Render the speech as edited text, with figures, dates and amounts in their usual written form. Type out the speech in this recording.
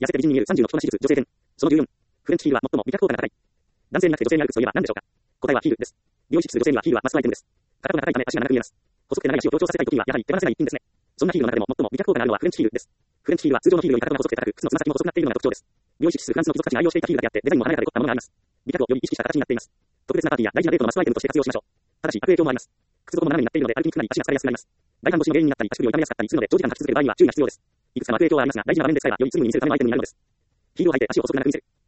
痩せて美人に見える30の着こなし術、女性編。その14。フレンチヒールは最も美脚効果が高い。男性になって女性に歩くといえば何でしょうか。答えはヒールです。美容師室女性にはヒールはマストアイテムです。かかとが長いため足が長く見えます。細くて長い足を強調させたい時にはやはり手放せない一品ですね。そんなヒールの中でも最も美脚効果があるのはフレンチヒールです。フレンチヒールは通常のヒールよりかかとが細くて高く、靴のつま先も細くなっているのが特徴です。美容師室フランスの貴族たちが愛用していたヒールだけあって、デザインも華やかで凝ったものがあります。美脚をより意識した形になっています。特別なパーティーや大事なデートのマストアイテムとして活用しましょう。ただし悪影響もあります。靴底も斜めになっているので歩きにくくなり足が疲れやすくなります。大半腰の原因になったり足首を痛めやすかったりするので長時間履き続ける場合には注意が必要です。いくつかの悪影響はありますが大事な場面で使えばよりすぐに見せるためのアイテムになるのです。ヒールを履いて足を細く長く見せる。